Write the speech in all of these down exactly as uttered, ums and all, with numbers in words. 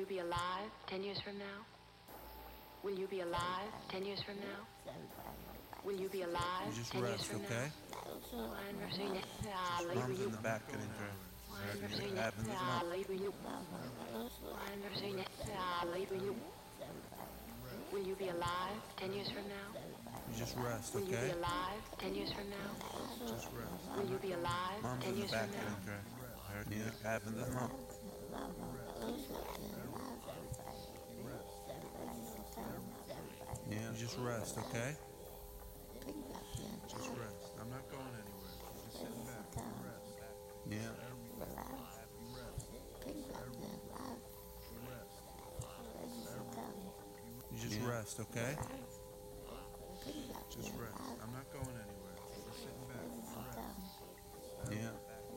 you be alive ten years from now? Will you be alive ten years from now? Will you be alive You just ten years rest, from okay? now? Mom's in the back getting dressed. It happened this month. Will you be alive ten years from now? You just rest, Will you be okay? alive ten years from now? Just rest. Will you be alive Mom's ten in the years back from getting now? dressed. Yeah, it happened this month. Yeah, you just rest, okay? Just rest. I'm not going anywhere. Just sitting back. Rest. Yeah. You just Yeah. rest, okay? Just rest. I'm not going anywhere. Just sitting back. Rest. Yeah.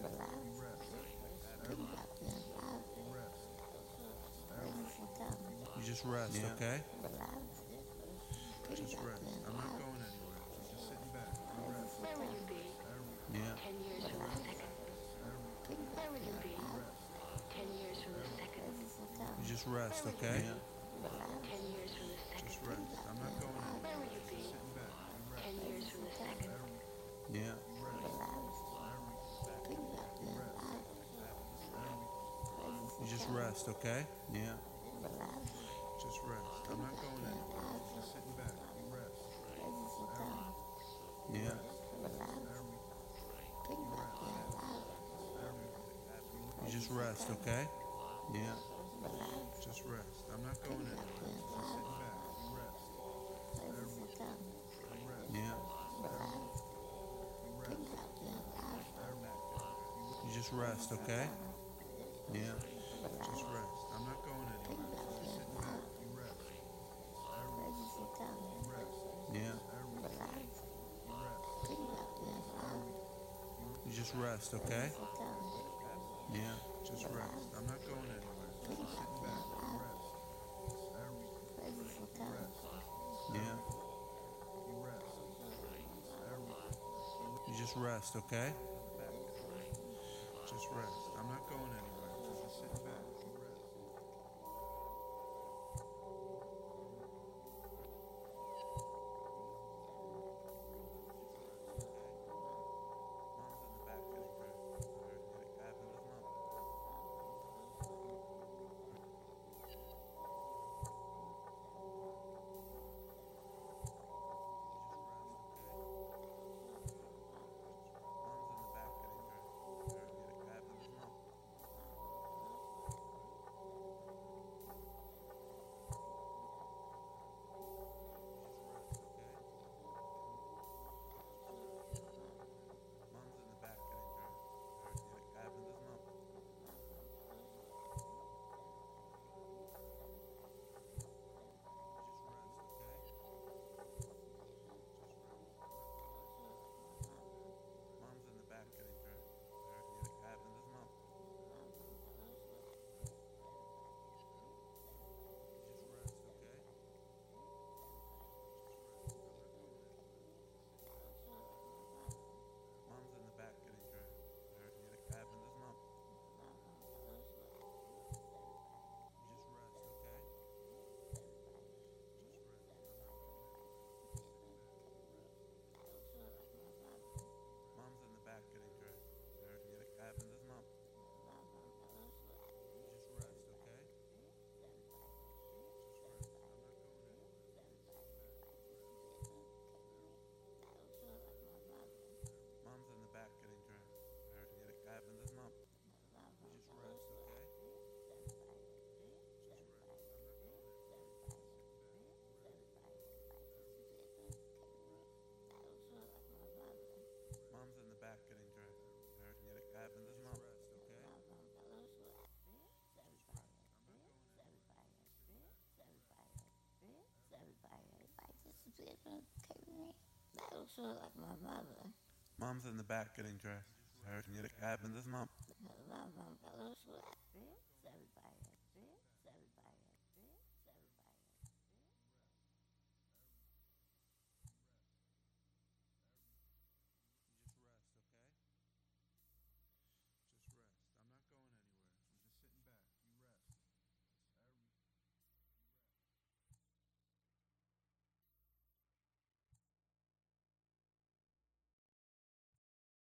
You just rest, Yeah. okay? Just rest. I'm not going anywhere. Just sitting back. Rest. Where will you be Yeah. ten years from the second? Where will you be ten years from the second? You just rest, okay? Yeah. Ten years from the second. Just rest. I'm not going anywhere. Where will you be Sitting back. ten years from the second? Yeah. You just rest, okay? Yeah. Just rest. I'm not going anywhere. Just sitting back. Rest. Yeah. You just rest, okay? Yeah. Just rest. I'm not going anywhere. Just sitting back. Rest. Yeah. You just rest, okay? Yeah. Just rest. I'm not going anywhere. Just sitting back. Rest. Yeah. You just rest, okay? Yeah. Just rest. I'm not going anywhere. Just sitting back. Rest. Yeah. You just rest, okay? Just rest. I'm not going anywhere. Just sitting back. Rest. Mom's in the back getting dressed. It happened this month. Mom's in the back getting dressed. It happened this month. Mom's in the back getting dressed. It happened this month. Just rest, okay? Mom's in the back getting dressed. It happened this month. Just rest, okay? Mom's in the back getting dressed. It happened this month. Just rest, okay? Just rest. Mom's in the back getting dressed. It happened this month. Just rest, okay? Just rest. I'm not going anywhere. Mom's in the back getting dressed. It happened this month. Just rest, okay? Just rest. I'm not going anywhere. Mom's in the back getting dressed. It happened this month. Rest, okay? Just rest. I'm not going That looks like my mother. Mom's in the back getting dressed. It happened this month. My mom, that looks like